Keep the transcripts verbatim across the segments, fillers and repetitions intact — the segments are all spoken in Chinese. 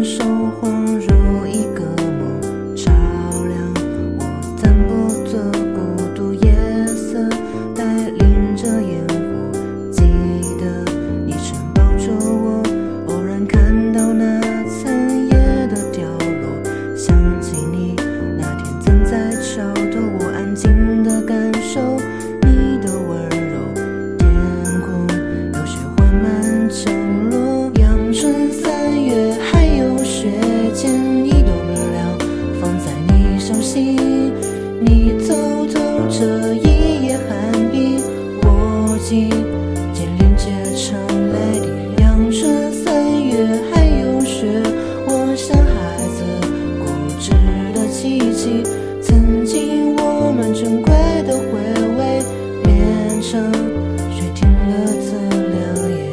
手恍如一个梦，照亮我斑驳的孤独夜色，带领着烟火。记得你曾抱着我，偶然看到那残叶的掉落，想起你那天站在桥头，我安静地感受你的温柔。天空有些缓慢降落，阳春三月还有雪见一朵月亮放在你手心，你偷偷这一夜寒冰，我竟渐连结成泪滴。阳春三月还有雪，我像孩子固执的奇迹，曾经我们珍贵的回味变成雪停了的凉夜。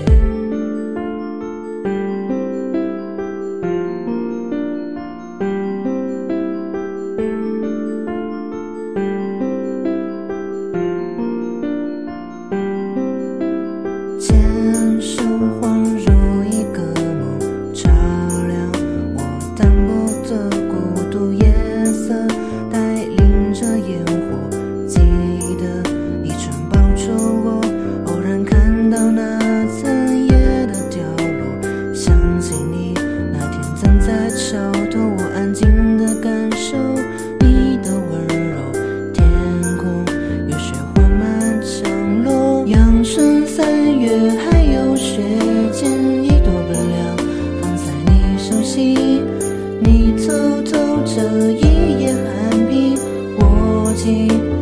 牵手恍如一个梦，照亮我斑驳的孤独夜色，带领着烟火。记得你曾抱着我，偶然看到那残叶的掉落，想起你那天站在桥头，我安静地感受你的温柔。天空有雪缓慢降落，阳春三月还有雪见一朵月亮放在你手心，你偷偷这一夜寒冰，我竟